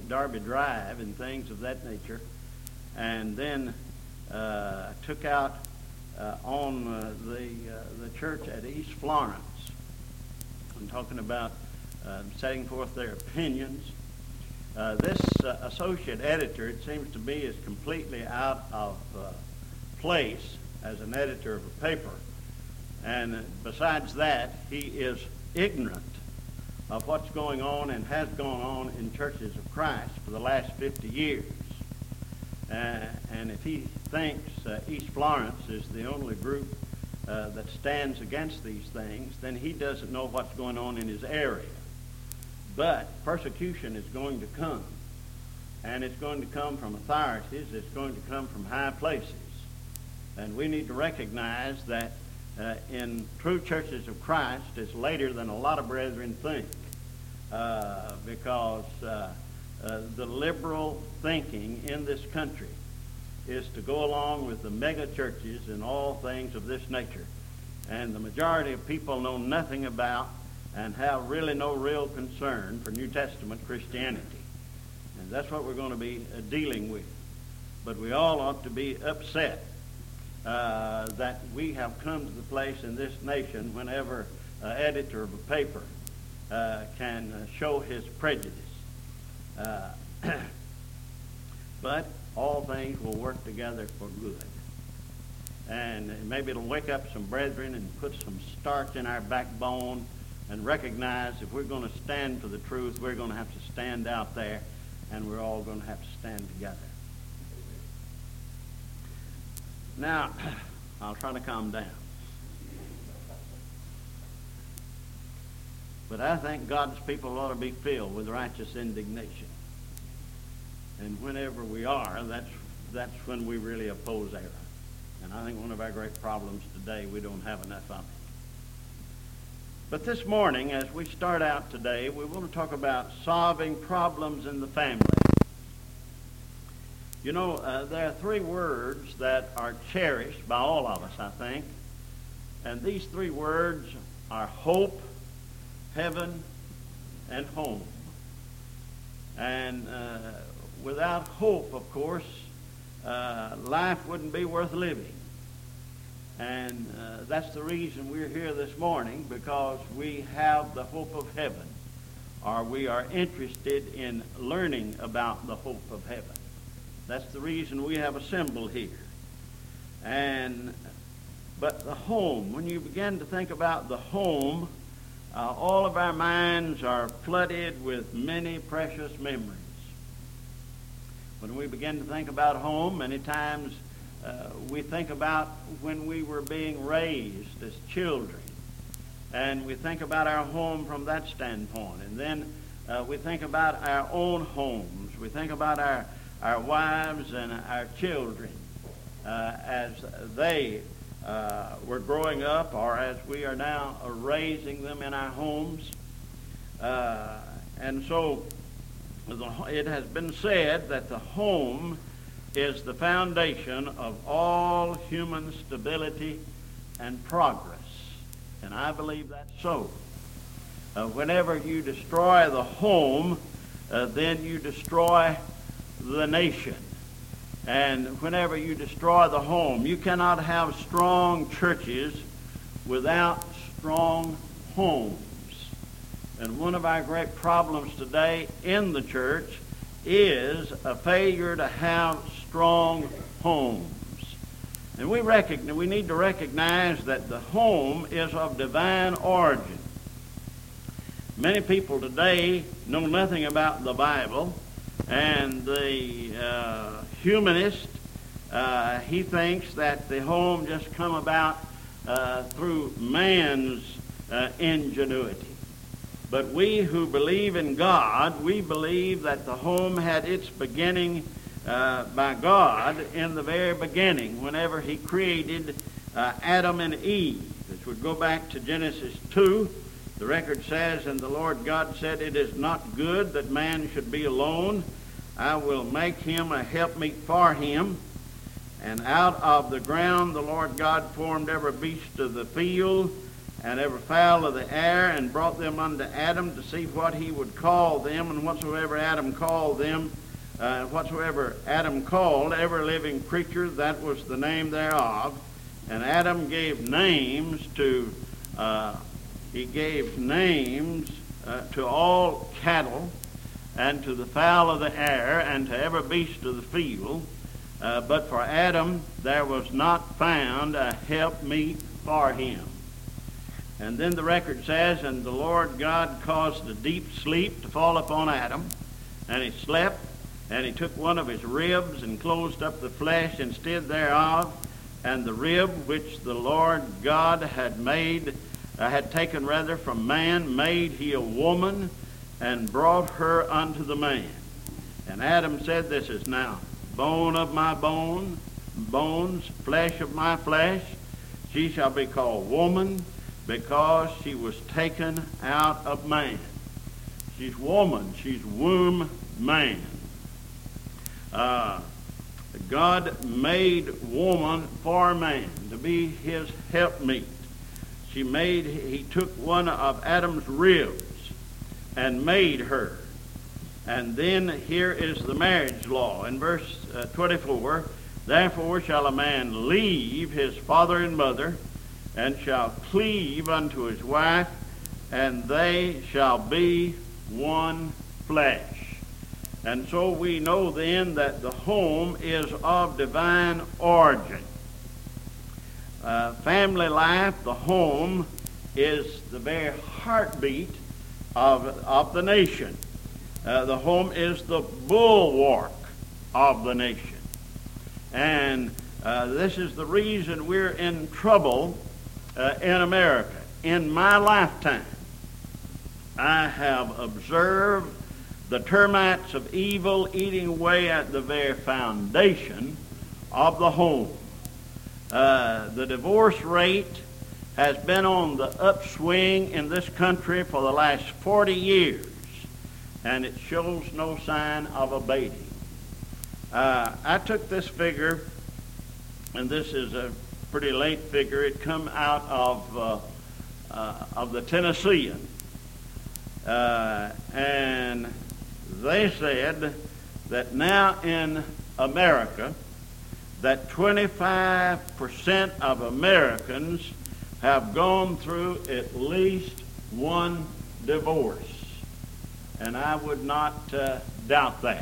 Darby Drive and things of that nature, and then took out on the church at East Florence. I'm talking about setting forth their opinions. This associate editor, it seems to me, is completely out of place as an editor of a paper. And besides that, he is ignorant of what's going on and has gone on in Churches of Christ for the last 50 years. And if he thinks East Florence is the only group that stands against these things, then he doesn't know what's going on in his area. But persecution is going to come, and it's going to come from authorities. It's going to come from high places. And we need to recognize that in true Churches of Christ, it's later than a lot of brethren think, because the liberal thinking in this country is to go along with the mega churches and all things of this nature. And the majority of people know nothing about and have really no real concern for New Testament Christianity. And that's what we're going to be dealing with. But we all ought to be upset that we have come to the place in this nation whenever an editor of a paper can show his prejudice. But all things will work together for good. And maybe it'll wake up some brethren and put some starch in our backbone and recognize if we're going to stand for the truth, we're going to have to stand out there, and we're all going to have to stand together. Now, I'll try to calm down. But I think God's people ought to be filled with righteous indignation. And whenever we are, that's when we really oppose error. And I think one of our great problems today, we don't have enough of it. But this morning, as we start out today, we want to talk about solving problems in the family. You know, there are three words that are cherished by all of us, I think. And these three words are hope, heaven, and home. And without hope, of course, life wouldn't be worth living. And that's the reason we're here this morning, because we have the hope of heaven, or we are interested in learning about the hope of heaven. That's the reason we have assembled here. But the home, when you begin to think about the home, all of our minds are flooded with many precious memories. When we begin to think about home, many times we think about when we were being raised as children. And we think about our home from that standpoint. And then we think about our own homes. We think about our wives and our children as they were growing up, or as we are now raising them in our homes. And so it has been said that the home is the foundation of all human stability and progress. And I believe that's so. Whenever you destroy the home, then you destroy the nation. And whenever you destroy the home, you cannot have strong churches without strong homes. And one of our great problems today in the church is a failure to have strong homes. And we need to recognize that the home is of divine origin. Many people today know nothing about the Bible, and the humanist, he thinks that the home just come about through man's ingenuity. But we who believe in God, we believe that the home had its beginning by God in the very beginning, whenever he created Adam and Eve. This would go back to Genesis 2. The record says, "And the Lord God said, It is not good that man should be alone. I will make him a helpmeet for him. And out of the ground the Lord God formed every beast of the field, and every fowl of the air, and brought them unto Adam to see what he would call them. And whatsoever Adam called them, whatsoever Adam called every living creature, that was the name thereof. And Adam gave names to to all cattle, and to the fowl of the air, and to every beast of the field. But for Adam there was not found a helpmeet for him. And then the record says, and the Lord God caused a deep sleep to fall upon Adam, and he slept, and he took one of his ribs, and closed up the flesh instead thereof, and the rib which the Lord God had taken from man, made he a woman, and brought her unto the man. And Adam said, this is now bone of my bone, bones, flesh of my flesh. She shall be called woman, because she was taken out of man. She's woman, she's womb man. God made woman for man to be his helpmeet. He took one of Adam's ribs and made her. And then here is the marriage law in verse 24. Therefore shall a man leave his father and mother, and shall cleave unto his wife, and they shall be one flesh. And so we know then that the home is of divine origin. Family life, the home, is the very heartbeat of the nation. The home is the bulwark of the nation. And this is the reason we're in trouble in America. In my lifetime, I have observed the termites of evil eating away at the very foundation of the home. The divorce rate has been on the upswing in this country for the last 40 years, and it shows no sign of abating. I took this figure, and this is a pretty late figure. It come out of the Tennessean, and they said that now in America, that 25% of Americans have gone through at least one divorce. And I would not doubt that.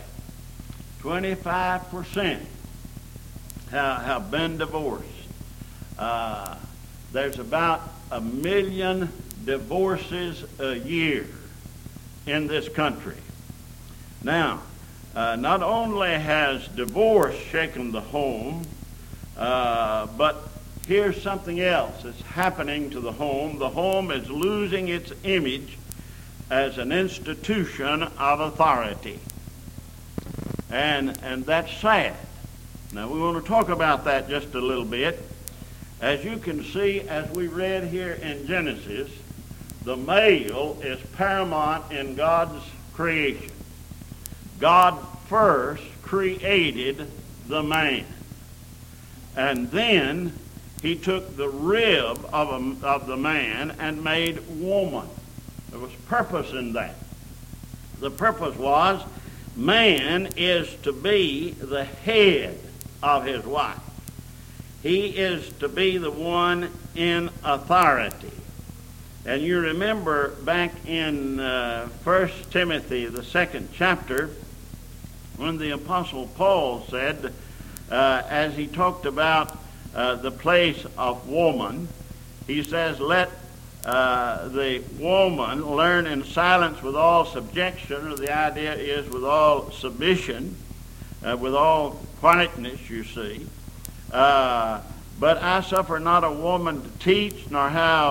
25% have been divorced. There's about 1 million divorces a year in this country. Now, not only has divorce shaken the home, but here's something else that's happening to the home. The home is losing its image as an institution of authority. And that's sad. Now, we want to talk about that just a little bit. As you can see, as we read here in Genesis, the male is paramount in God's creation. God first created the man, and then he took the rib of the man and made woman. There was purpose in that. The purpose was man is to be the head of his wife. He is to be the one in authority. And you remember back in 1 Timothy, the 2nd chapter, when the Apostle Paul said, as he talked about the place of woman, he says, let the woman learn in silence with all subjection, or the idea is with all submission, with all quietness, you see. But I suffer not a woman to teach, nor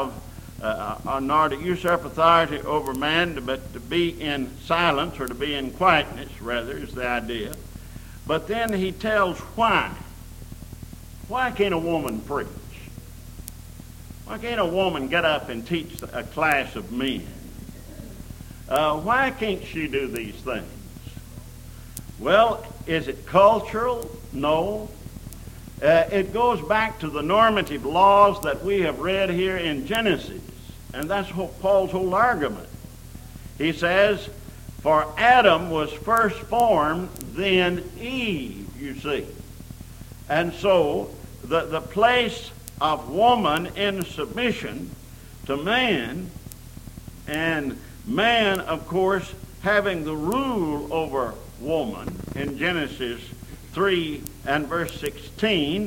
to usurp authority over man, but to be in silence, or to be in quietness, rather, is the idea. But then he tells why. Why can't a woman preach? Why can't a woman get up and teach a class of men? Why can't she do these things? Well, is it cultural? No. It goes back to the normative laws that we have read here in Genesis. And that's Paul's whole argument. He says, for Adam was first formed, then Eve, you see. And so the place of woman in submission to man, and man, of course, having the rule over woman in Genesis 3 and verse 16,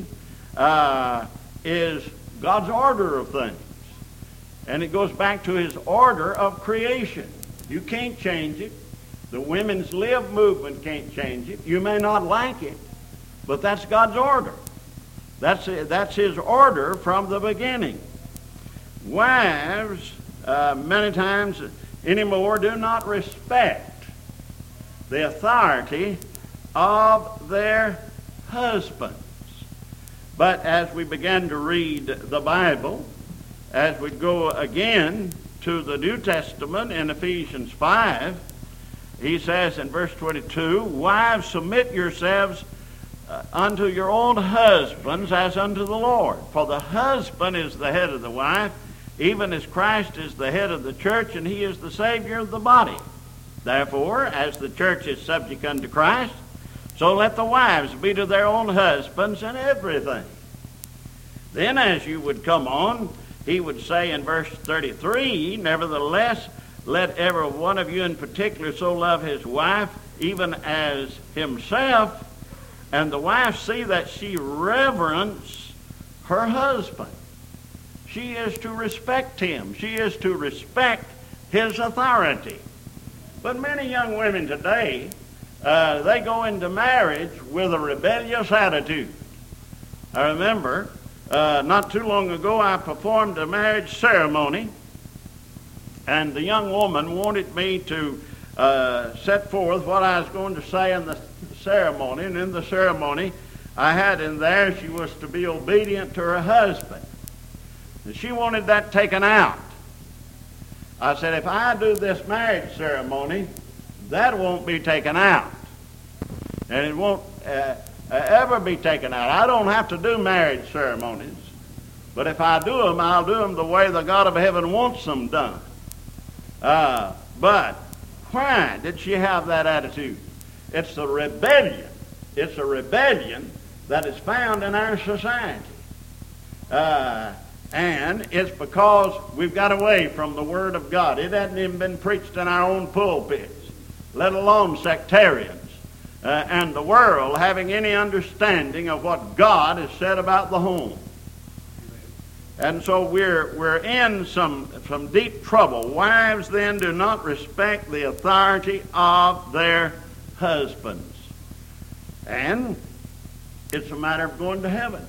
is God's order of things. And it goes back to his order of creation. You can't change it. The women's live movement can't change it. You may not like it, but that's God's order. That's his order from the beginning. Wives, many times anymore, do not respect the authority of their husbands. But as we begin to read the Bible, as we go again to the New Testament in Ephesians 5, he says in verse 22, wives, submit yourselves unto your own husbands as unto the Lord. For the husband is the head of the wife, even as Christ is the head of the church, and he is the Savior of the body. Therefore, as the church is subject unto Christ, so let the wives be to their own husbands in everything. Then as you would come on, he would say in verse 33, nevertheless, let every one of you in particular so love his wife, even as himself, and the wife see that she reverence her husband. She is to respect him. She is to respect his authority. But many young women today, they go into marriage with a rebellious attitude. I remember not too long ago I performed a marriage ceremony, and the young woman wanted me to set forth what I was going to say in the ceremony. And in the ceremony I had in there she was to be obedient to her husband. And she wanted that taken out. I said, if I do this marriage ceremony, that won't be taken out. And it won't ever be taken out. I don't have to do marriage ceremonies. But if I do them, I'll do them the way the God of heaven wants them done. But why did she have that attitude? It's a rebellion. It's a rebellion that is found in our society. And it's because we've got away from the Word of God. It hasn't even been preached in our own pulpits, let alone sectarians and the world having any understanding of what God has said about the home. And so we're in some deep trouble. Wives then do not respect the authority of their husbands. And it's a matter of going to heaven.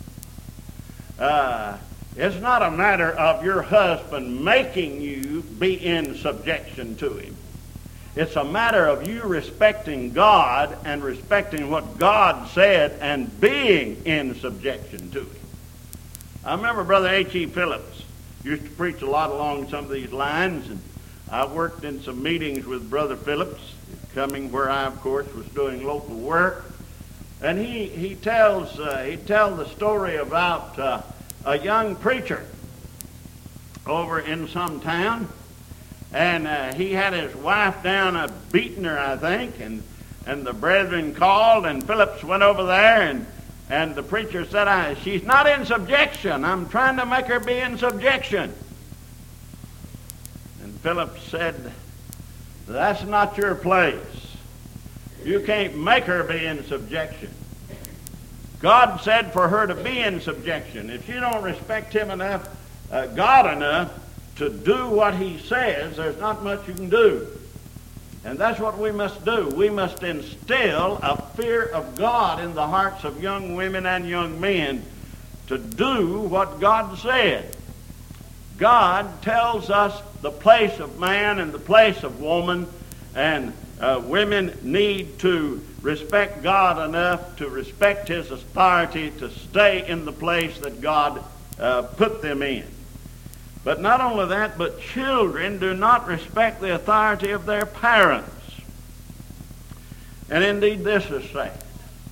It's not a matter of your husband making you be in subjection to him. It's a matter of you respecting God and respecting what God said and being in subjection to him. I remember Brother H.E. Phillips used to preach a lot along some of these lines, and I worked in some meetings with Brother Phillips, coming where I, of course, was doing local work. And he tells the story about a young preacher over in some town, and he had his wife down beating her, I think, and the brethren called, and Phillips went over there, and the preacher said, she's not in subjection. I'm trying to make her be in subjection. And Phillips said, that's not your place. You can't make her be in subjection. God said for her to be in subjection. If you don't respect him enough, God enough, to do what he says, there's not much you can do. And that's what we must do. We must instill a fear of God in the hearts of young women and young men to do what God said. God tells us the place of man and the place of woman, and women need to respect God enough to respect his authority to stay in the place that God put them in. But not only that, but children do not respect the authority of their parents. And indeed, this is sad.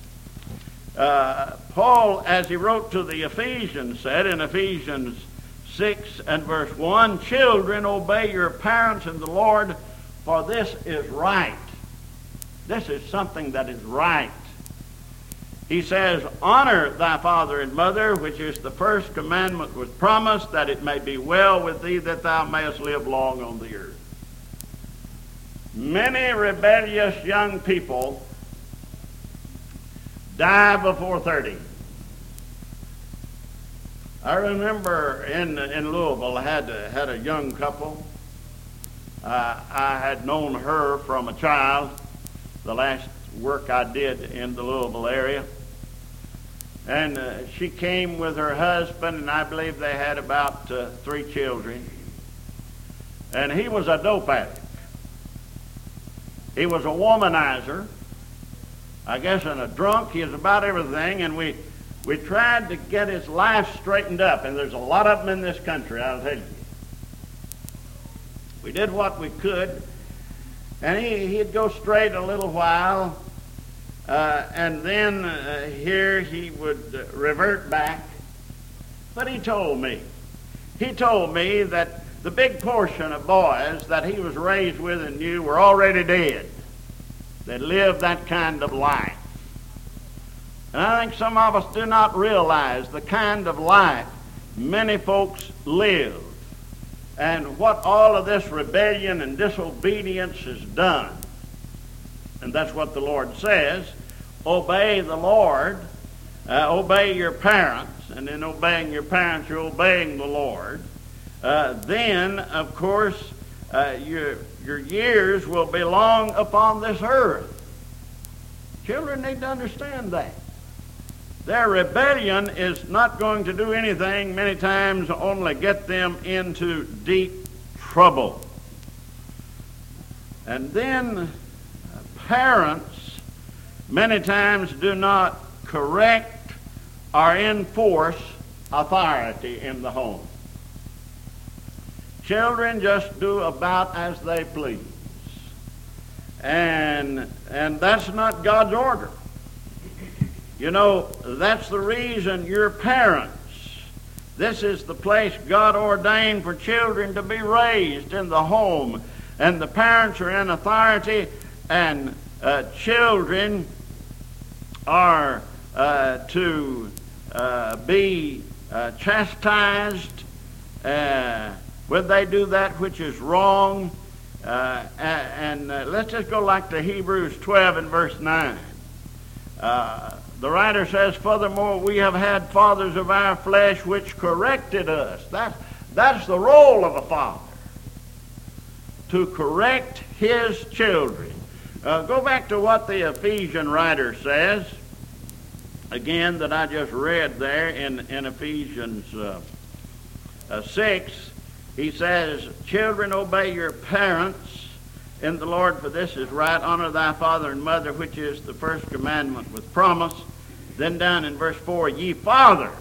Paul, as he wrote to the Ephesians, said in Ephesians 6 and verse 1, children, obey your parents in the Lord, for this is right. This is something that is right. He says, honor thy father and mother, which is the first commandment with promise, that it may be well with thee, that thou mayest live long on the earth. Many rebellious young people die before 30. I remember in Louisville, I had a young couple. I had known her from a child, the last work I did in the Louisville area. And she came with her husband, and I believe they had about 3 children. And he was a dope addict. He was a womanizer, I guess, and a drunk. He was about everything, and we tried to get his life straightened up, and there's a lot of them in this country, I'll tell you. We did what we could, and he'd go straight a little while, and then here he would revert back. But he told me that the big portion of boys that he was raised with and knew were already dead. They lived that kind of life. And I think some of us do not realize the kind of life many folks live and what all of this rebellion and disobedience has done. And that's what the Lord says. Obey the Lord. Obey your parents. And in obeying your parents, you're obeying the Lord. Then, of course, your years will be long upon this earth. Children need to understand that. Their rebellion is not going to do anything, many times only get them into deep trouble. And then parents many times do not correct or enforce authority in the home. Children just do about as they please. And that's not God's order. You know, that's the reason your parents, this is the place God ordained for children to be raised, in the home. And the parents are in authority, and children are to be chastised when they do that which is wrong. And let's just go like to Hebrews 12 and verse 9. The writer says, furthermore, we have had fathers of our flesh which corrected us. That's the role of a father, to correct his children. Go back to what the Ephesian writer says, again, that I just read there in Ephesians 6. He says, children, obey your parents in the Lord, for this is right. Honor thy father and mother, which is the first commandment with promise. Then down in verse 4, ye fathers.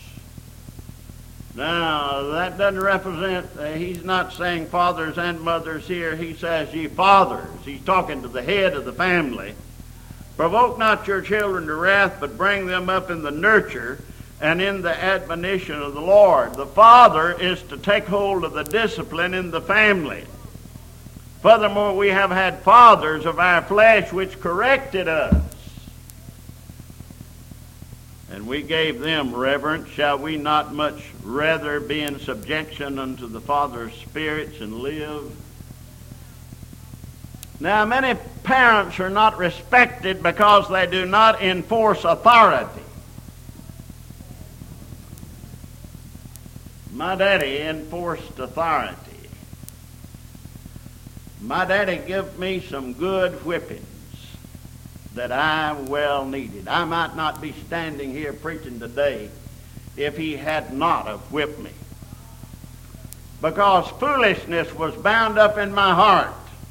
Now, that doesn't represent, he's not saying fathers and mothers here. He says ye fathers. He's talking to the head of the family. Provoke not your children to wrath, but bring them up in the nurture and in the admonition of the Lord. The father is to take hold of the discipline in the family. Furthermore, we have had fathers of our flesh which corrected us, and we gave them reverence. Shall we not much rather be in subjection unto the Father's spirits and live? Now, many parents are not respected because they do not enforce authority. My daddy enforced authority. My daddy gave me some good whippings that I well needed. I might not be standing here preaching today if he had not have whipped me, because foolishness was bound up in my heart.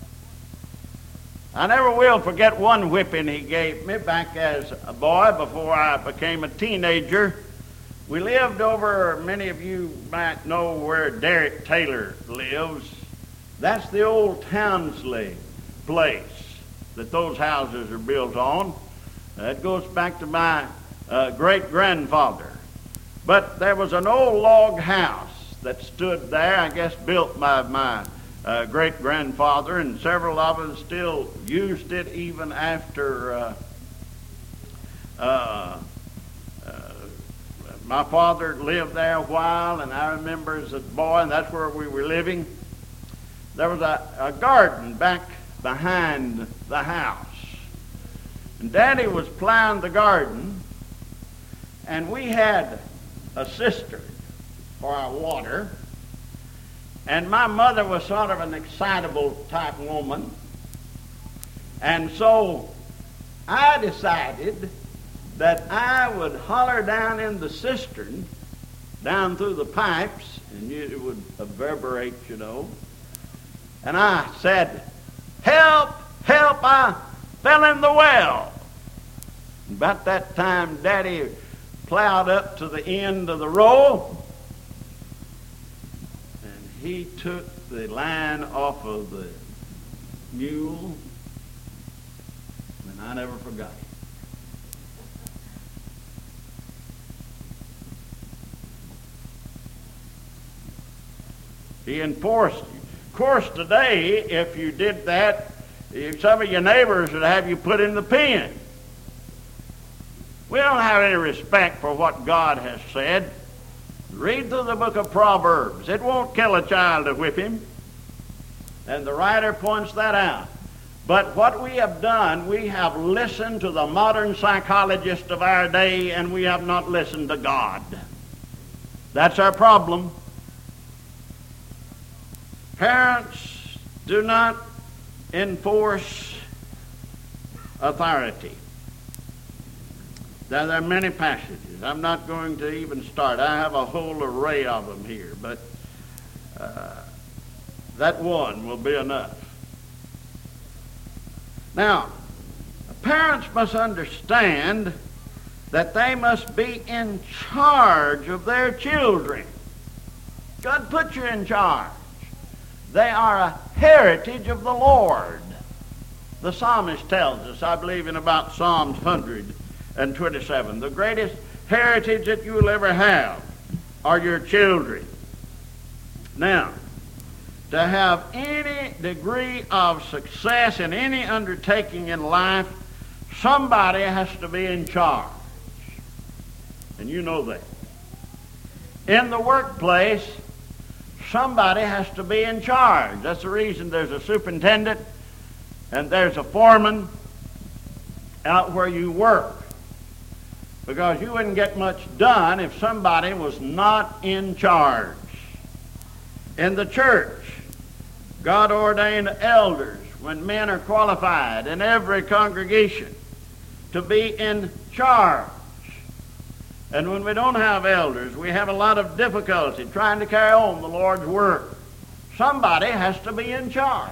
I never will forget one whipping he gave me back as a boy before I became a teenager. We lived over, many of you might know where Derek Taylor lives. That's the old Townsley place that those houses are built on. That goes back to my great-grandfather. But there was an old log house that stood there, I guess built by my great-grandfather, and several of us still used it even after my father lived there a while, and I remember as a boy, and that's where we were living, there was a garden back behind the house. And Daddy was plowing the garden, and we had a cistern for our water. And my mother was sort of an excitable type woman. And so I decided that I would holler down in the cistern, down through the pipes, and it would reverberate, you know. And I said, "Help, help, I fell in the well." And about that time, Daddy plowed up to the end of the row, and he took the line off of the mule, and I never forgot it. He enforced it. Of course, today, if you did that, some of your neighbors would have you put in the pen. We don't have any respect for what God has said. Read through the book of Proverbs. It won't kill a child to whip him. And the writer points that out. But what we have done, we have listened to the modern psychologist of our day, and we have not listened to God. That's our problem. Parents do not enforce authority. There are many passages. I'm not going to even start. I have a whole array of them here, but that one will be enough. Now, parents must understand that they must be in charge of their children. God put you in charge. They are a heritage of the Lord. The psalmist tells us, I believe in about Psalms 127, the greatest heritage that you will ever have are your children. Now, to have any degree of success in any undertaking in life, somebody has to be in charge. And you know that. In the workplace, somebody has to be in charge. That's the reason there's a superintendent and there's a foreman out where you work. Because you wouldn't get much done if somebody was not in charge. In the church, God ordained elders when men are qualified in every congregation to be in charge. And when we don't have elders, we have a lot of difficulty trying to carry on the Lord's work. Somebody has to be in charge.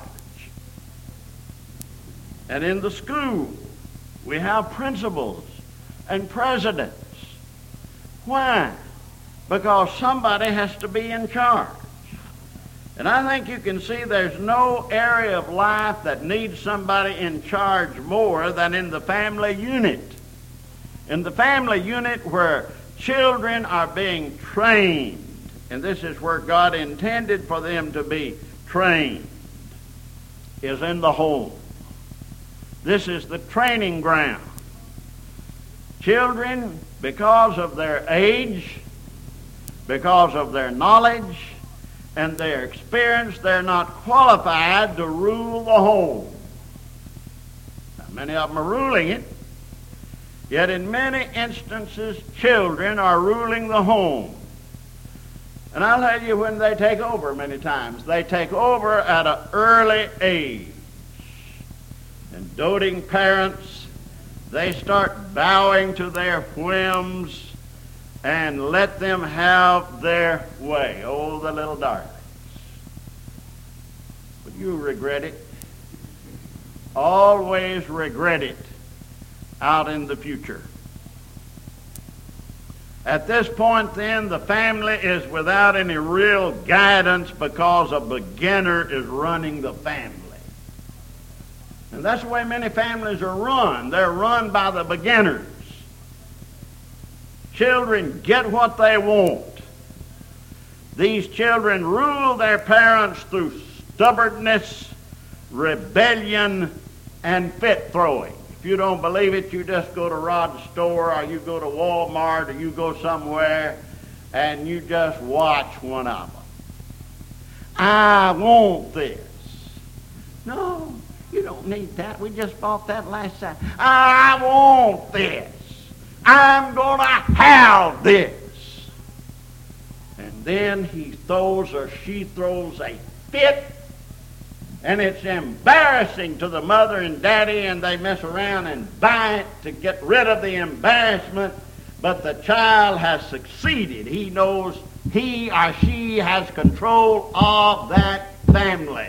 And in the school, we have principals and presidents. Why? Because somebody has to be in charge. And I think you can see there's no area of life that needs somebody in charge more than in the family unit. In the family unit where children are being trained, and this is where God intended for them to be trained, is in the home. This is the training ground. Children, because of their age, because of their knowledge, and their experience, they're not qualified to rule the home. Now, many of them are ruling it, yet in many instances, children are ruling the home. And I'll tell you when they take over many times. They take over at an early age. And doting parents, they start bowing to their whims and let them have their way. Oh, the little darlings. But you regret it. Always regret it out in the future. At this point, then, the family is without any real guidance because a beginner is running the family. And that's the way many families are run. They're run by the beginners. Children get what they want. These children rule their parents through stubbornness, rebellion, and fit throwing. If you don't believe it, you just go to Rod's store, or you go to Walmart, or you go somewhere, and you just watch one of them. I want this. No, you don't need that. We just bought that last Saturday. I want this. I'm going to have this. And then he throws or she throws a fit, and it's embarrassing to the mother and daddy, and they mess around and buy it to get rid of the embarrassment, but the child has succeeded. He knows he or she has control of that family.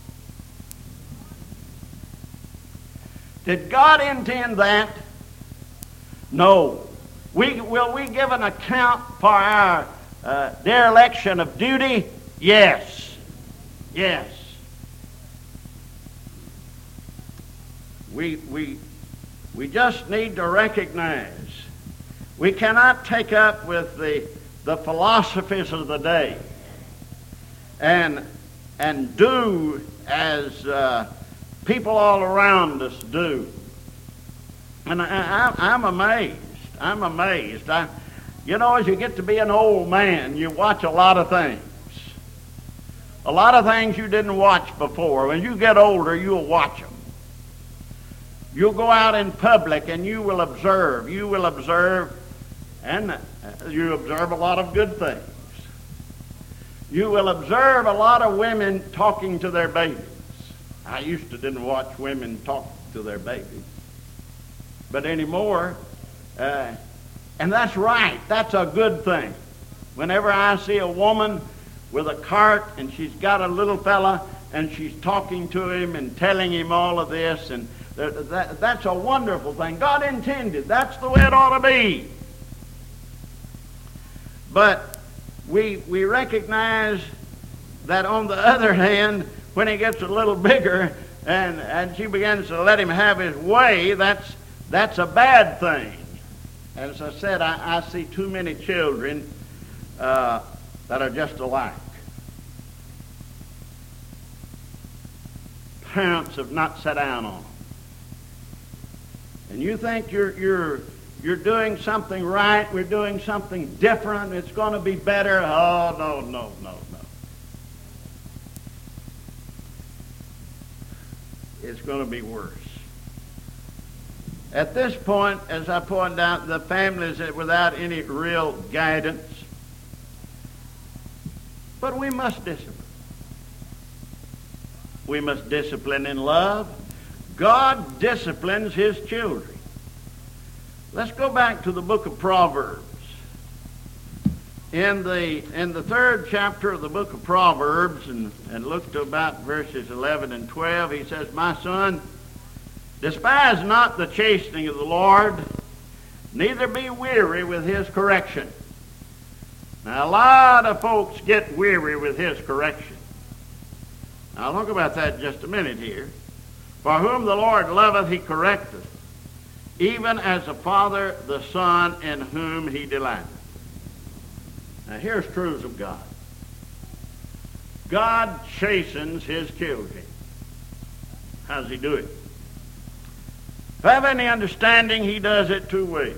Did God intend that? No. Will we give an account for our dereliction of duty? Yes. Yes. We just need to recognize we cannot take up with the philosophies of the day and do as people all around us do. And I'm amazed. I'm amazed. You know, as you get to be an old man, you watch a lot of things. A lot of things you didn't watch before. When you get older, you'll watch them. You'll go out in public and you will observe. You will observe, and you observe a lot of good things. You will observe a lot of women talking to their babies. I used to didn't watch women talk to their babies. But anymore, and that's right. That's a good thing. Whenever I see a woman with a cart and she's got a little fella and she's talking to him and telling him all of this, and that's a wonderful thing. God intended. That's the way it ought to be. But we recognize that on the other hand, when he gets a little bigger and she begins to let him have his way, that's a bad thing. As I said, I see too many children that are just alike. Parents have not sat down on them. And you think you're doing something right, we're doing something different, it's going to be better. Oh, no. It's going to be worse. At this point, as I pointed out, the families are without any real guidance. But we must discipline. We must discipline in love. God disciplines his children. Let's go back to the book of Proverbs. In the third chapter of the book of Proverbs, and look to about verses 11 and 12, he says, "My son, despise not the chastening of the Lord, neither be weary with his correction." Now, a lot of folks get weary with his correction. Now, look about that in just a minute here. "For whom the Lord loveth, he correcteth, even as a father the son in whom he delighteth." Now, here's truths of God. God chastens his children. How does he do it? If I have any understanding, he does it two ways.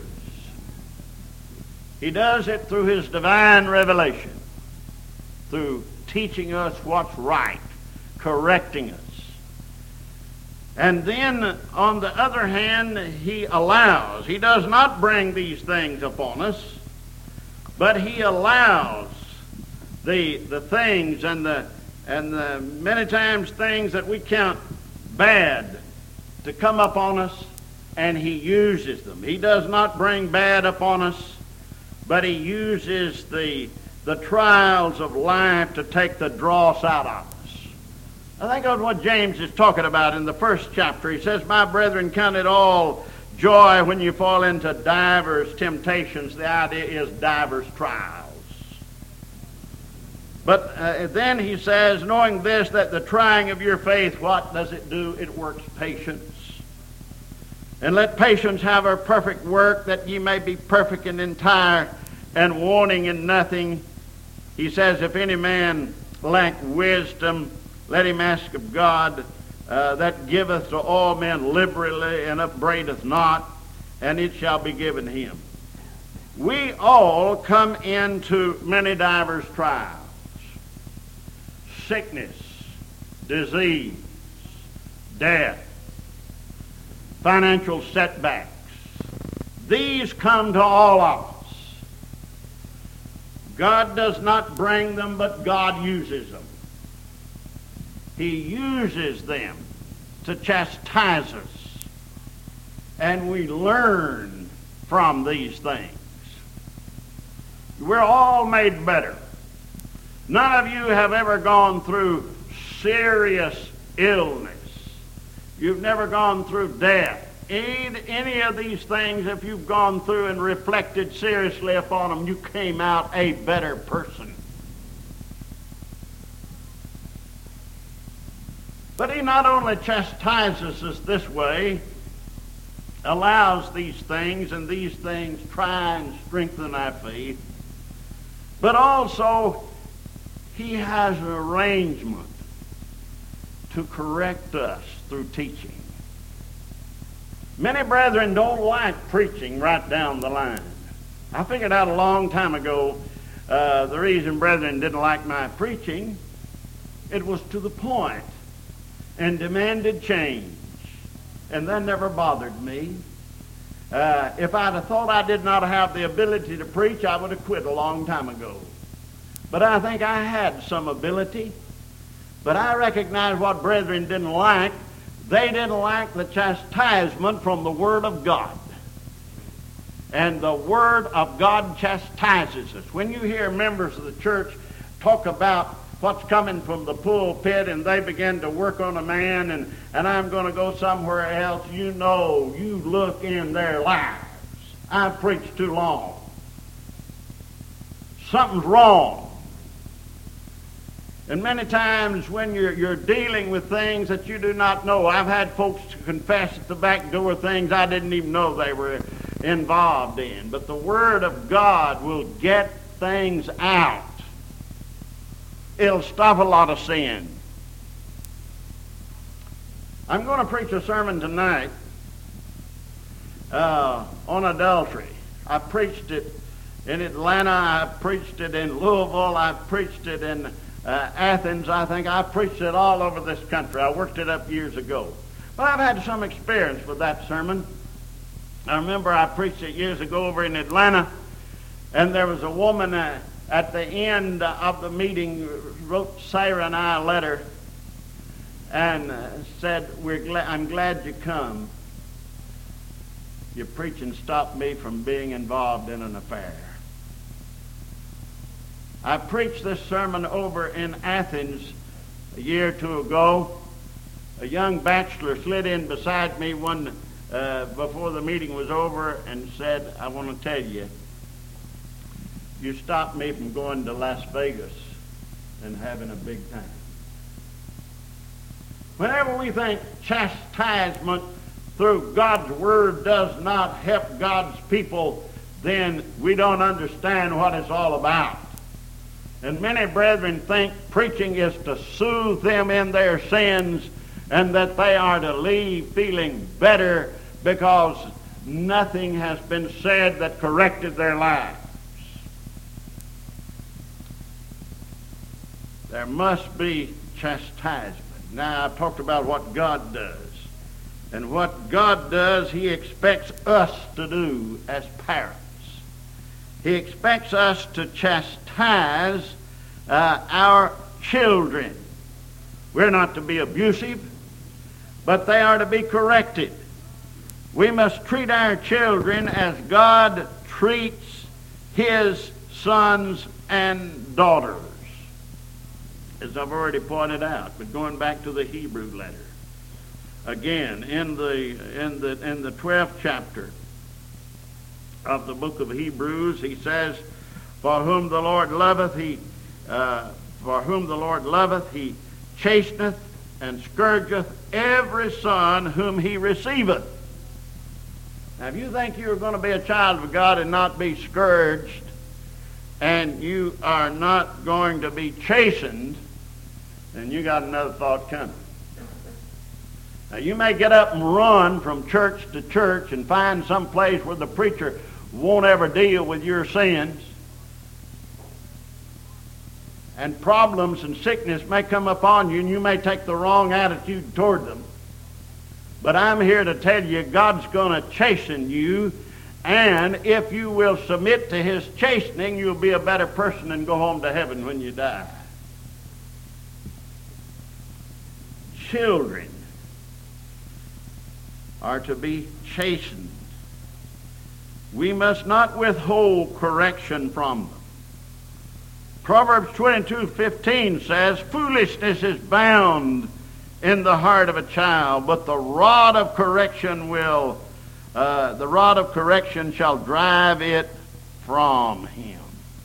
He does it through his divine revelation, through teaching us what's right, correcting us. And then, on the other hand, he allows. He does not bring these things upon us, but he allows the things and the many times things that we count bad to come upon us, and he uses them. He does not bring bad upon us, but he uses the trials of life to take the dross out of us. I think of what James is talking about in the first chapter. He says, "My brethren, count it all joy when you fall into divers temptations." The idea is divers trials. But then he says, "Knowing this, that the trying of your faith," what does it do? It works patience. "And let patience have her perfect work, that ye may be perfect and entire, and wanting in nothing." He says, if any man lack wisdom, let him ask of God, that giveth to all men liberally and upbraideth not, and it shall be given him. We all come into many divers trials. Sickness, disease, death, financial setbacks. These come to all of us. God does not bring them, but God uses them. He uses them to chastise us. And we learn from these things. We're all made better. None of you have ever gone through serious illness. You've never gone through death. Any of these things, if you've gone through and reflected seriously upon them, you came out a better person. But he not only chastises us this way, allows these things, and these things try and strengthen our faith, but also he has an arrangement to correct us through teaching. Many brethren don't like preaching right down the line. I figured out a long time ago the reason brethren didn't like my preaching. It was to the point and demanded change. And that never bothered me. If I'd have thought I did not have the ability to preach, I would have quit a long time ago. But I think I had some ability. But I recognize what brethren didn't like. They didn't like the chastisement from the Word of God. And the Word of God chastises us. When you hear members of the church talk about what's coming from the pulpit and they begin to work on a man and I'm going to go somewhere else, you know, you look in their lives. I've preached too long. Something's wrong. And many times when you're dealing with things that you do not know, I've had folks confess at the back door things I didn't even know they were involved in. But the Word of God will get things out. It'll stop a lot of sin. I'm going to preach a sermon tonight on adultery. I preached it in Atlanta. I preached it in Louisville. I preached it in Athens. I think I preached it all over this country. I worked it up years ago. But I've had some experience with that sermon. I remember I preached it years ago over in Atlanta, and there was a woman at the end of the meeting wrote Sarah and I a letter and said, I'm glad you come. Your preaching stopped me from being involved in an affair. I preached this sermon over in Athens a year or two ago. A young bachelor slid in beside me before the meeting was over and said, I want to tell you, you stopped me from going to Las Vegas and having a big time. Whenever we think chastisement through God's Word does not help God's people, then we don't understand what it's all about. And many brethren think preaching is to soothe them in their sins and that they are to leave feeling better because nothing has been said that corrected their lives. There must be chastisement. Now, I've talked about what God does. And what God does, He expects us to do as parents. He expects us to chastise our children. We're not to be abusive, but they are to be corrected. We must treat our children as God treats His sons and daughters, as I've already pointed out. But going back to the Hebrew letter, again in the 12th chapter of the book of Hebrews, he says, For whom the Lord loveth, he chasteneth and scourgeth every son whom He receiveth. Now, if you think you're going to be a child of God and not be scourged, and you are not going to be chastened, then you got another thought coming. Now, you may get up and run from church to church and find some place where the preacher won't ever deal with your sins, and problems and sickness may come upon you, and you may take the wrong attitude toward them. But I'm here to tell you, God's going to chasten you, and if you will submit to His chastening, you'll be a better person and go home to heaven when you die. Children are to be chastened. We must not withhold correction from them. Proverbs 22:15 says, foolishness is bound in the heart of a child, but the rod of correction shall drive it from him.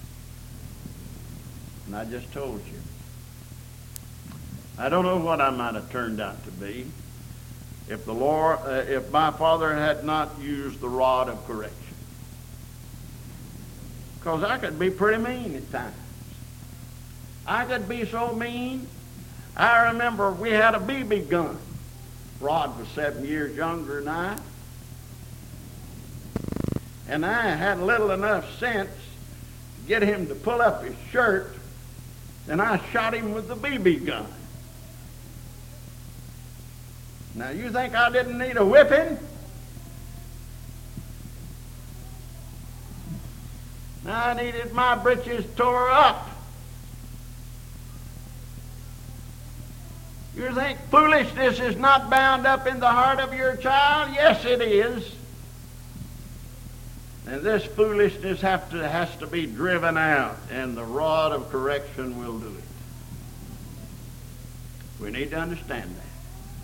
And I just told you. I don't know what I might have turned out to be if if my father had not used the rod of correction. Because I could be pretty mean at times. I could be so mean. I remember we had a BB gun. Rod was 7 years younger than I. And I had little enough sense to get him to pull up his shirt, and I shot him with the BB gun. Now, you think I didn't need a whipping? I needed my britches tore up. You think foolishness is not bound up in the heart of your child? Yes, it is. And this foolishness has to be driven out, and the rod of correction will do it. We need to understand that.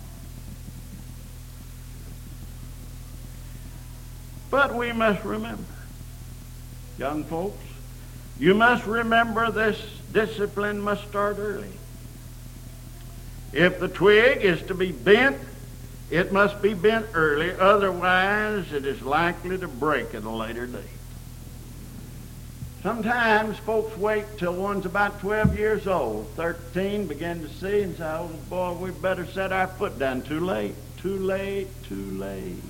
But we must remember, young folks, you must remember this discipline must start early. If the twig is to be bent, it must be bent early, otherwise it is likely to break at a later date. Sometimes folks wait till one's about 12 years old, 13, begin to see and say, oh boy, we better set our foot down. Too late, too late, too late.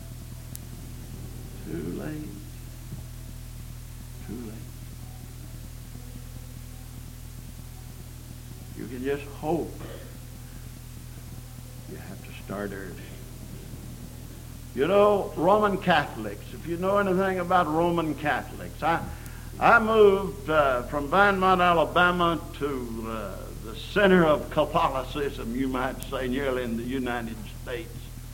Too late. Too late. You can just hope. You have to start early. You know, Roman Catholics, if you know anything about Roman Catholics, I moved from Vinemont, Alabama to the center of Catholicism, you might say, nearly in the United States,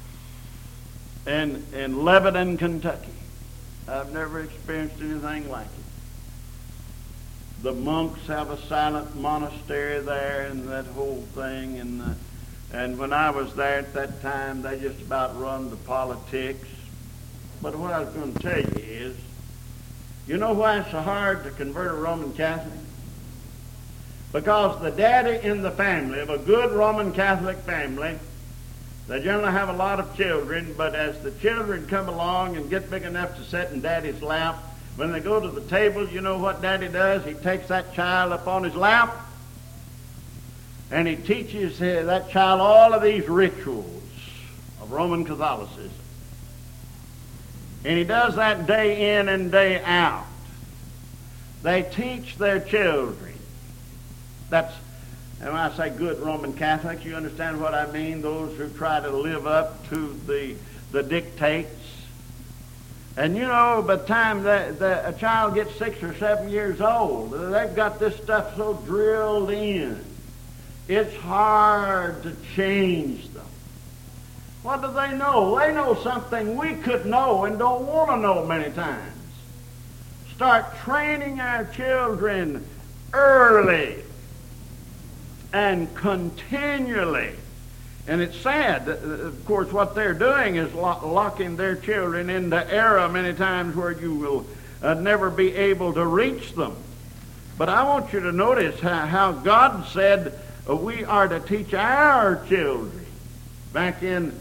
and in Lebanon, Kentucky. I've never experienced anything like it. The monks have a silent monastery there and that whole thing. And when I was there at that time, they just about run the politics. But what I was going to tell you is, you know why it's so hard to convert a Roman Catholic? Because the daddy in the family, of a good Roman Catholic family, they generally have a lot of children, but as the children come along and get big enough to sit in daddy's lap, when they go to the table, you know what daddy does? He takes that child up on his lap, and he teaches that child all of these rituals of Roman Catholicism. And he does that day in and day out. They teach their children. And when I say good Roman Catholics, you understand what I mean? Those who try to live up to the dictates. And you know, by the time a child gets 6 or 7 years old, they've got this stuff so drilled in. It's hard to change them. What do they know? They know something we could know and don't want to know many times. Start training our children early and continually. And it's sad, of course, what they're doing is locking their children into error many times where you will never be able to reach them. But I want you to notice how God said we are to teach our children. Back in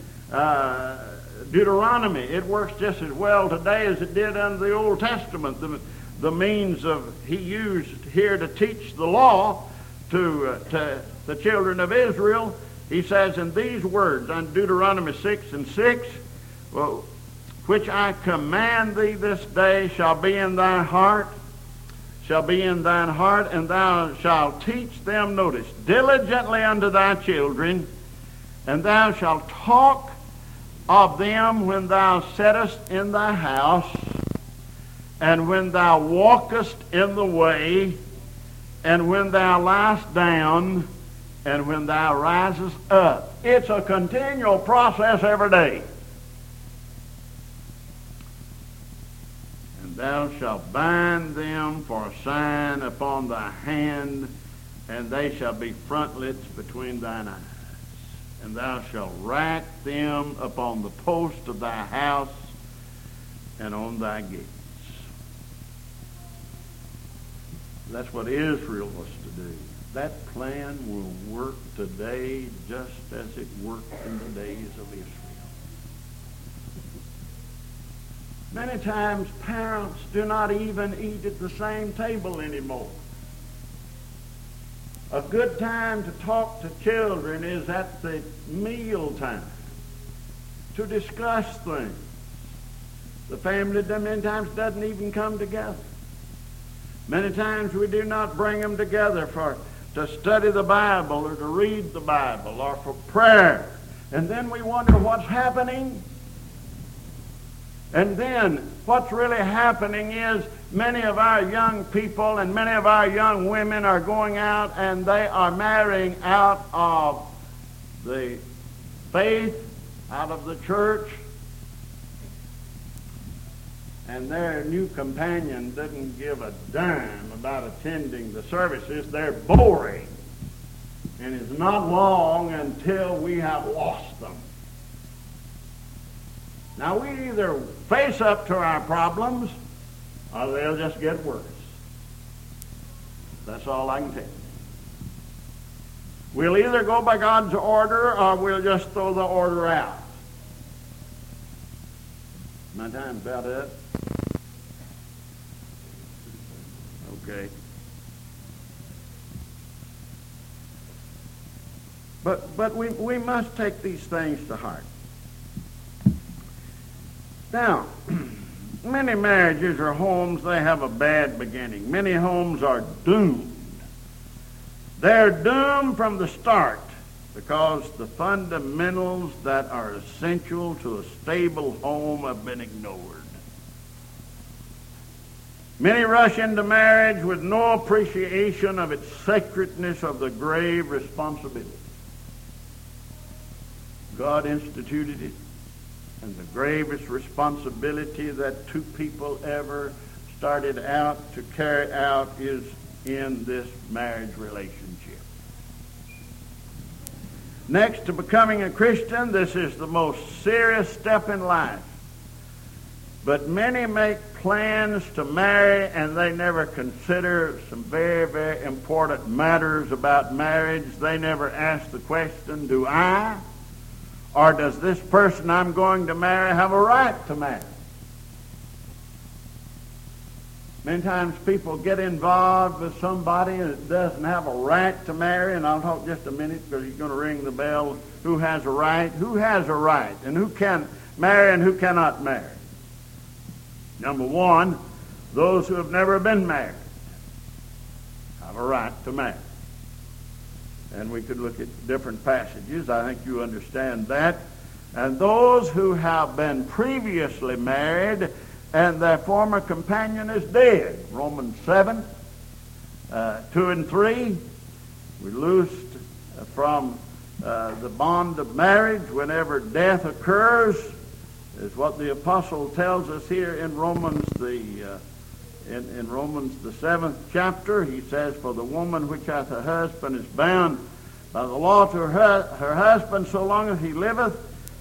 Deuteronomy, it works just as well today as it did under the Old Testament. the means he used here to teach the law to the children of Israel. He says in these words, on Deuteronomy 6:6, well, which I command thee this day shall be in thine heart, and thou shalt teach them, notice, diligently unto thy children, and thou shalt talk of them when thou sittest in thy house, and when thou walkest in the way, and when thou liest down, and when thou risest up. It's a continual process every day. And thou shalt bind them for a sign upon thy hand, and they shall be frontlets between thine eyes. And thou shalt write them upon the post of thy house and on thy gates. That's what Israel was to do. That plan will work today just as it worked in the days of Israel. Many times parents do not even eat at the same table anymore. A good time to talk to children is at the meal time, to discuss things. The family many times doesn't even come together. Many times we do not bring them together to study the Bible or to read the Bible or for prayer. And then we wonder what's happening. And then what's really happening is many of our young people and many of our young women are going out and they are marrying out of the faith, out of the church, and their new companion doesn't give a dime about attending the services. They're boring. And it's not long until we have lost them. Now, we either face up to our problems or they'll just get worse. That's all I can tell you. We'll either go by God's order or we'll just throw the order out. My time's about up. Okay. But we must take these things to heart. Now, many marriages or homes, they have a bad beginning. Many homes are doomed. They're doomed from the start because the fundamentals that are essential to a stable home have been ignored. Many rush into marriage with no appreciation of its sacredness of the grave responsibility. God instituted it, and the gravest responsibility that two people ever started out to carry out is in this marriage relationship. Next to becoming a Christian, this is the most serious step in life. But many make plans to marry and they never consider some very, very important matters about marriage. They never ask the question, do I or does this person I'm going to marry have a right to marry? Many times people get involved with somebody that doesn't have a right to marry, and I'll talk just a minute because he's going to ring the bell. Who has a right? Who has a right? And who can marry and who cannot marry? Number one, those who have never been married have a right to marry. And we could look at different passages. I think you understand that. And those who have been previously married and their former companion is dead. Romans 7, 2 and 3. We're loosed from the bond of marriage whenever death occurs, is what the apostle tells us here in Romans in Romans the 7th chapter. He says, for the woman which hath a husband is bound by the law to her husband so long as he liveth,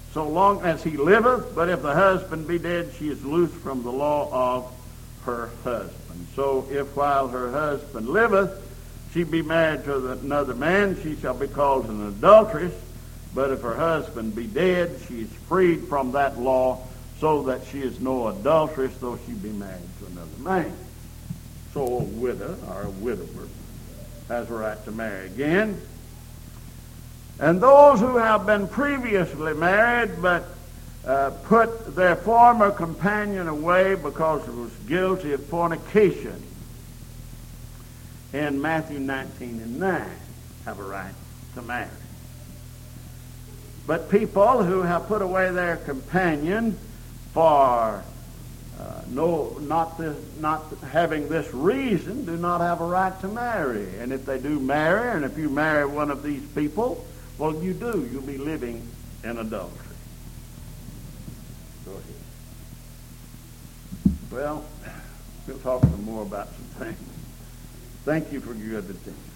but if the husband be dead, she is loosed from the law of her husband. So if while her husband liveth, she be married to another man, she shall be called an adulteress. But if her husband be dead, she is freed from that law, so that she is no adulteress, though she be married to another man. So a widow or a widower has a right to marry again. And those who have been previously married but put their former companion away because it was guilty of fornication in Matthew 19:9 have a right to marry. But people who have put away their companion for not having this reason do not have a right to marry. And if they do marry, and if you marry one of these people, well, you'll be living in adultery. Go ahead. Well, we'll talk some more about some things. Thank you for your good attention.